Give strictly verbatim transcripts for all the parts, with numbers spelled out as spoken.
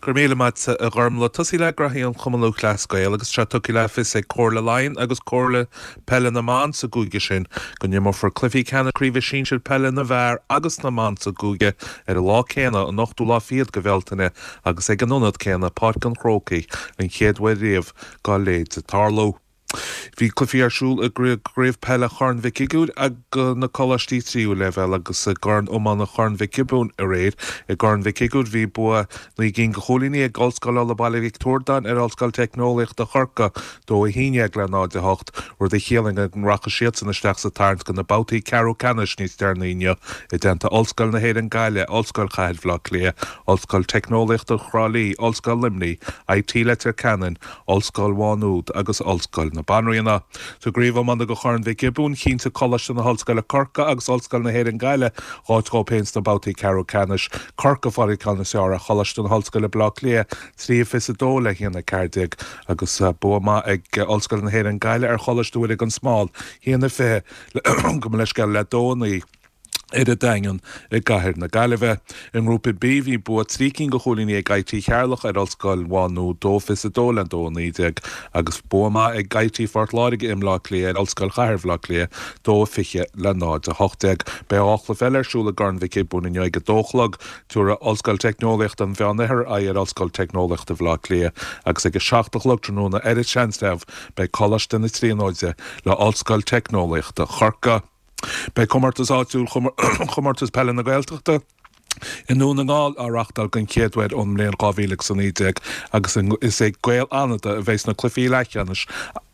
Gur míle mat a gharmla tosí le grathí an chumalú chlascail agus tre tuí le fis é cóla lain agus cóla pelle na man sa gúige sin go nimar for clufií cena críomh sin siad pelle na bhar agus na man sa gúige ar a lá céna an nachtú lá fiad go bhveltaine agus ag an nunad céna páirt an chrócaí an chéadhfuil riamh gá léid sa tarló. Bhí clufií arsúil a gréibh pelle charn vicigúd ag na colastí tríú level agus a garn ómán na charn vicibún a réid i garn vicigúd bhí bua na gin go cholíní ag olscoil ala baile Victordan ar olscoil technólacht a charca dó a híine ag le náid a hocht or de chéling ag an racha siad san isteach sa tarnt go na bautaí Caró Canis níos dernaíine i denta olscoil na héad an gaile olscoil chaid bhlach lia olscoil technólacht a chrálí olscoil limní I T letter canon olscoil bháinúd agus olscoil na banríanna. So gríomh am go charn vicibún chin sa colas na hallscoil a Corca agus olscoil na héad an gaile áitá péins na bautaí Caró Canis Corca farí calna seara cholas na hallscoil a blach lia trí fis a dóla híanana cardig agus buama ag olscoil na héad an gaile ar cholas dúile an smáil híanana fé go leis geall le dónaí Id a dagan i gahir na galibhe. In grúpa B hí bua trícin go cholíní ag gaití chearlach ar olscoil bháinú dófis a dóla an dónaídeag agus buama ag gaití fortláige imlach lia ar olscoil chairhlach lia dó fiche le náid a hochteg be áchla fellersúla garn vicibún in ag a dóchlag túra olscoil technólacht an bheannathir a ar olscoil technólacht a bhlach lia agus ag a seachtachlog tróna ar a tseanstef be colas den na tríanóide le olscoil technólacht a Chorca. Bei commartas áitiúil commartas pelle na gaeltachta in nún an gáil a rachtal gan chéadhfuid ón mléon gáhíleach san ídeag agus is é gael anada a bheits na clufií leithcheanis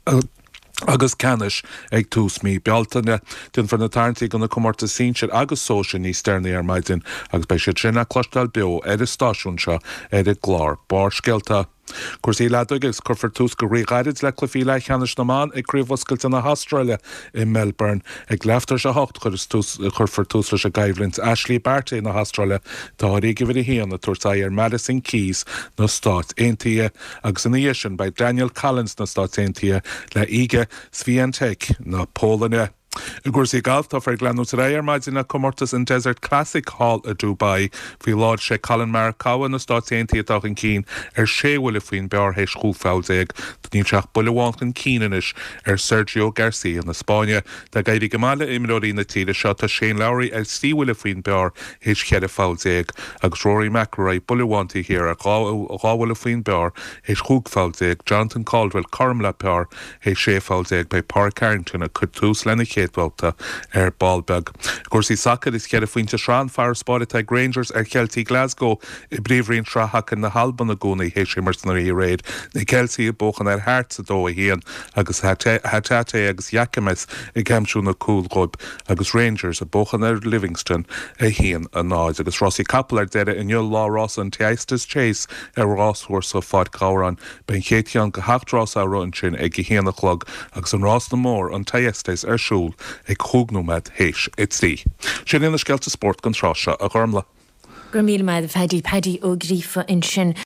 agus canis ag tús mí bealtaine dún for na tarntaí gan na commartas sínsir agus sóisiú níos steirnaí ar maidin agus bei sé trinna clostal beo ar is stáisiún seo ar i glár bar scialta. Cuasaí leadúgus chur for tús go righairid le clufií leithcheanis na man ag críomhhoscailte na Australia in Melbourne ag leaftar se hocht chur for tús leis a gaibhlint Ashley Barty na Australia tá ríige bhí híanana tuairtá ar Madison Keys na Stát Aontaithe agus in sin by Daniel Collins na Stát Aontaithe le ige Swiatek na Pólane. I gúrsaí galtá fer glenú réir maidin na commartas in Desert Classic Hall a Dubai bhí láid sé Colin Marcawa na Stát Aontaithe an cín ar séhfuil faoin bear hééis schúlfáiltéag ní teach buháin cíanis ar Sergio Garcia na Spáine de gaiidir gomáile imróí na tíide seo tá Shane Lowry ar stíhfuil faoin bear hééis chead fáiltéag agus Rory McIlroy buháintaí hir a gáhfuil faoin bear hééis chúgfáiltéag Jonathan Caldwell chum le pear hééis sé fáiltéag bei Park Carrington a chutús lena chéadhálta ar Ballbeg. Gúrsaí sacad is cead a faointe srán fear spáirte Rangers ar Celtí Glasgow i bríomhríonn srathachar na halban na gúnaí hééis sé marsaí réid. Na Celtí a bóchan ar háart sa dó a híon agus hatate agus Jackamas i gceimsú na Coolgoib agus Rangers a bóchan ar Livingston a híon a náid agus Rossi Capel ar deire in New Law Ross an Teistas Chase ar Rosshuair sa fad cáran ben chéitián go hachtrás á run sin ag go héanachlog agus an Ross na mór an Teistas ar siúl ag chúgnúmad héis ití. Sin ina scealta sport gan tráseo a gharmla. Gur míle maid a fedí pedí ó grífa in sin